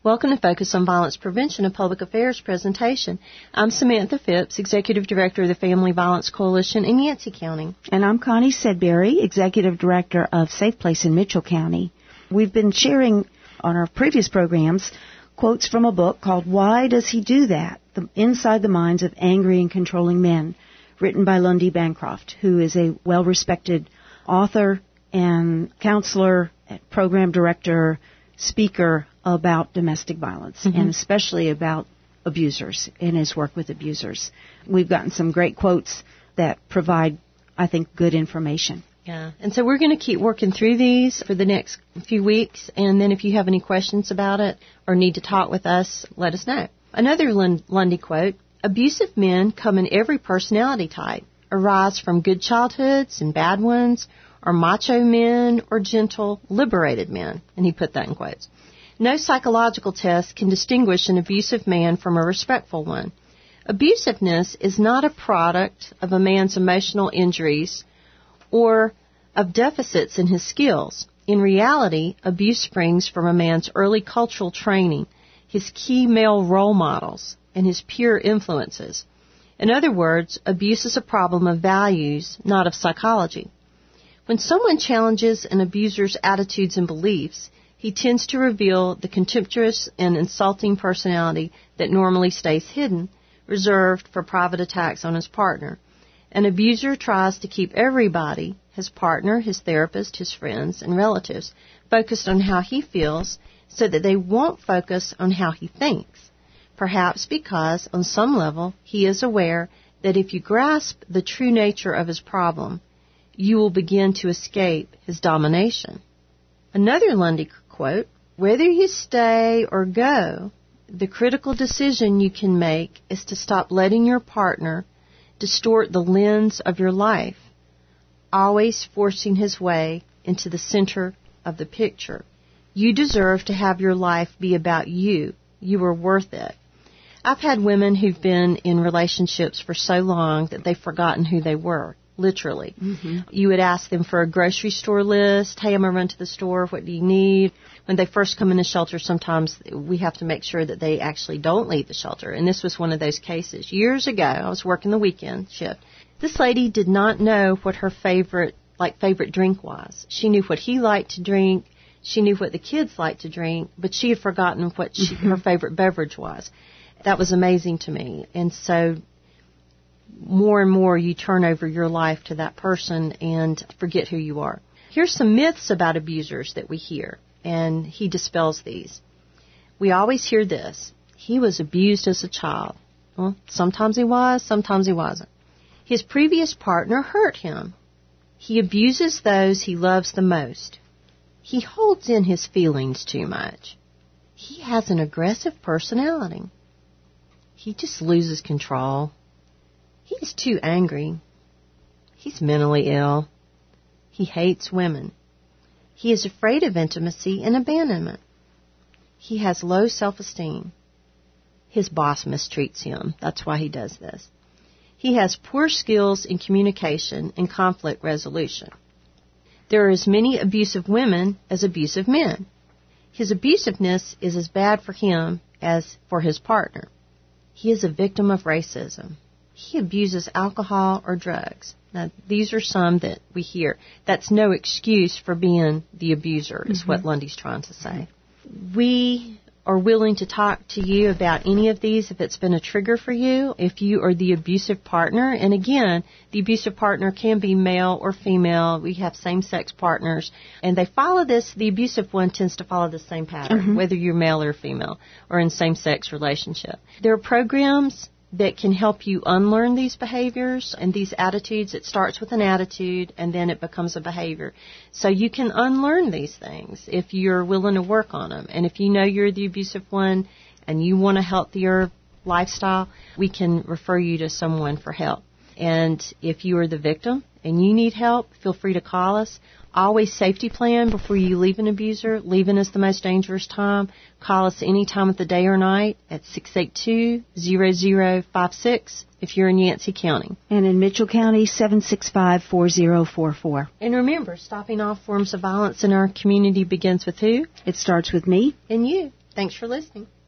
Welcome to Focus on Violence Prevention, a public affairs presentation. I'm Samantha Phipps, Executive Director of the Family Violence Coalition in Yancey County. And I'm Connie Sedberry, Executive Director of Safe Place in Mitchell County. We've been sharing on our previous programs quotes from a book called Why Does He Do That? Inside the Minds of Angry and Controlling Men, written by Lundy Bancroft, who is a well-respected author and counselor, program director, speaker about domestic violence, and especially about abusers and his work with abusers. We've gotten some great quotes that provide, I think, good information. Yeah, and so we're going to keep working through these for the next few weeks, and then if you have any questions about it or need to talk with us, let us know. Another Lundy quote, abusive men come in every personality type, arise from good childhoods and bad ones, or macho men or gentle, liberated men, and he put that in quotes. No psychological test can distinguish an abusive man from a respectful one. Abusiveness is not a product of a man's emotional injuries or of deficits in his skills. In reality, abuse springs from a man's early cultural training, his key male role models, and his peer influences. In other words, abuse is a problem of values, not of psychology. When someone challenges an abuser's attitudes and beliefs, he tends to reveal the contemptuous and insulting personality that normally stays hidden, reserved for private attacks on his partner. An abuser tries to keep everybody, his partner, his therapist, his friends, and relatives, focused on how he feels so that they won't focus on how he thinks. Perhaps because, on some level, he is aware that if you grasp the true nature of his problem, you will begin to escape his domination. Another Lundy quote, whether you stay or go, the critical decision you can make is to stop letting your partner distort the lens of your life, always forcing his way into the center of the picture. You deserve to have your life be about you. You are worth it. I've had women who've been in relationships for so long that they've forgotten who they were. Literally. You would ask them for a grocery store list. Hey, I'm going to run to the store. What do you need? When they first come in the shelter, sometimes we have to make sure that they actually don't leave the shelter. And this was one of those cases. Years ago, I was working the weekend shift. This lady did not know what her favorite drink was. She knew what he liked to drink. She knew what the kids liked to drink, but she had forgotten what her favorite beverage was. That was amazing to me. And so more and more you turn over your life to that person and forget who you are. Here's some myths about abusers that we hear, and he dispels these. We always hear this. He was abused as a child. Well, sometimes he was, sometimes he wasn't. His previous partner hurt him. He abuses those he loves the most. He holds in his feelings too much. He has an aggressive personality. He just loses control. He's too angry. He's mentally ill. He hates women. He is afraid of intimacy and abandonment. He has low self-esteem. His boss mistreats him. That's why he does this. He has poor skills in communication and conflict resolution. There are as many abusive women as abusive men. His abusiveness is as bad for him as for his partner. He is a victim of racism. He abuses alcohol or drugs. Now, these are some that we hear. That's no excuse for being the abuser, is what Lundy's trying to say. We are willing to talk to you about any of these if it's been a trigger for you, if you are the abusive partner. And again, the abusive partner can be male or female. We have same-sex partners, and they follow this. The abusive one tends to follow the same pattern, whether you're male or female or in same-sex relationship. There are programs that can help you unlearn these behaviors and these attitudes. It starts with an attitude, and then it becomes a behavior. So you can unlearn these things if you're willing to work on them. And if you know you're the abusive one and you want a healthier lifestyle, we can refer you to someone for help. And if you are the victim and you need help, feel free to call us. Always safety plan before you leave an abuser. Leaving is the most dangerous time. Call us any time of the day or night at 682-0056 if you're in Yancey County. And in Mitchell County, 765-4044. And remember, stopping all forms of violence in our community begins with who? It starts with me. And you. Thanks for listening.